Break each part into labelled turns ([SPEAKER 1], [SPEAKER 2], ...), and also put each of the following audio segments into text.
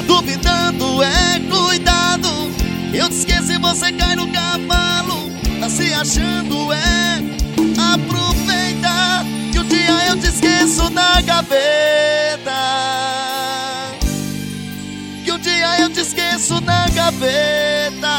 [SPEAKER 1] duvidando, é cuidado. Eu te esqueço e você cai no cavalo. Tá se achando, é aproveitar que um dia eu te esqueço na gaveta. Que um dia eu te esqueço na gaveta.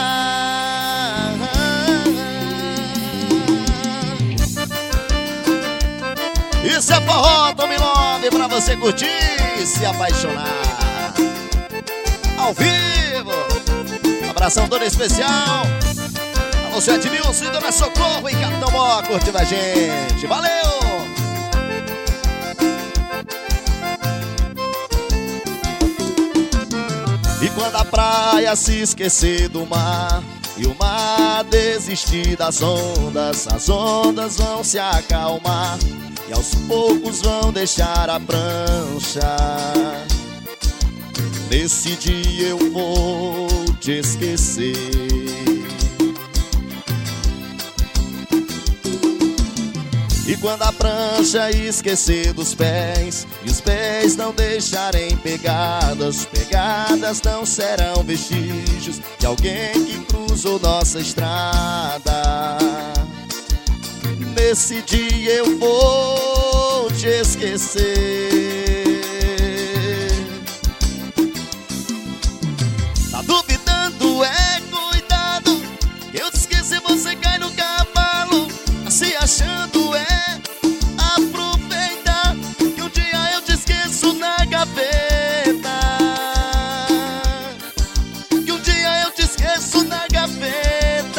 [SPEAKER 1] Isso é forró, Tommy Love, pra você curtir e se apaixonar ao vivo. Abração todo especial. Alô, seu Edmilson e Dona Socorro em Capitão Mó, curtindo a gente. Valeu! E quando a praia se esquecer do mar e o mar desistir das ondas, as ondas vão se acalmar e aos poucos vão deixar a prancha. Nesse dia eu vou te esquecer. E quando a prancha esquecer dos pés e os pés não deixarem pegadas, pegadas não serão vestígios de alguém que cruzou nossa estrada. Nesse dia eu vou te esquecer. Tá duvidando, é cuidado. Eu te esqueço e você cai no cavalo. Tá se achando, é aproveitar que um dia eu te esqueço na gaveta. Que um dia eu te esqueço na gaveta.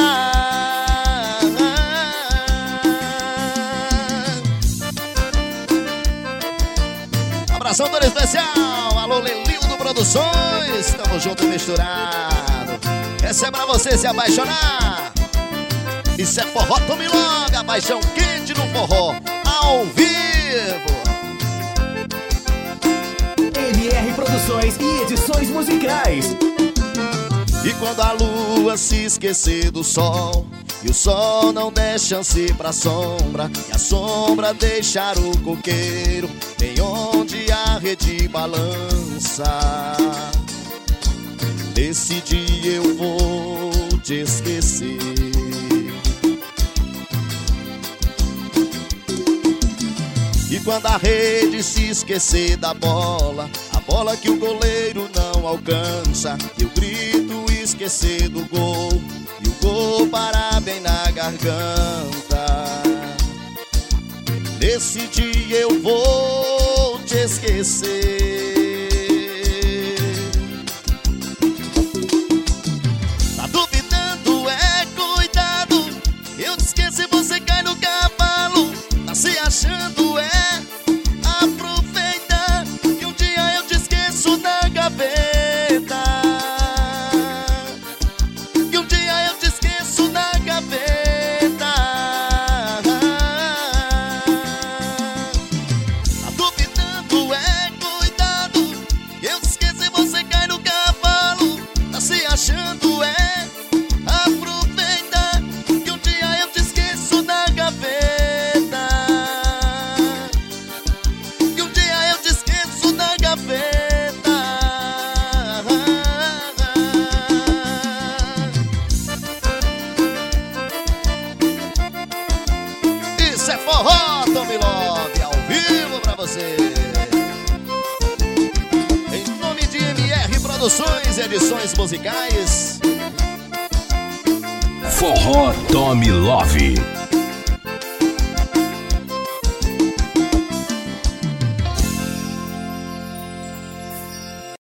[SPEAKER 1] Abração todo especial. Alô, Lelildo Produções. Tamo junto e misturado. Essa é pra você se apaixonar. Isso é forró Tommy Love, a paixão quente no forró, ao vivo.
[SPEAKER 2] MR Produções e edições musicais.
[SPEAKER 1] E quando a lua se esquecer do sol e o sol não der chance pra sombra, e a sombra deixar o coqueiro bem onde a rede balança, nesse dia eu vou te esquecer. E quando a rede se esquecer da bola, a bola que o goleiro não alcança, e o grito esquecer do gol, e o gol parar bem na garganta, nesse dia eu vou te esquecer. Tá duvidando, é cuidado. Eu te esqueço e você cai no cavalo. Tá se achando, é aproveitar que um dia eu te esqueço na gaveta. Que um dia eu te esqueço na gaveta. Tá duvidando, é cuidado. Eu te esqueço e você cai no cavalo. Tá se achando, é aproveitar que um dia eu te esqueço na gaveta. Isso é forró Tommy Love, ao vivo pra você. Em nome de MR Produções, edições musicais.
[SPEAKER 2] Forró Tommy Love.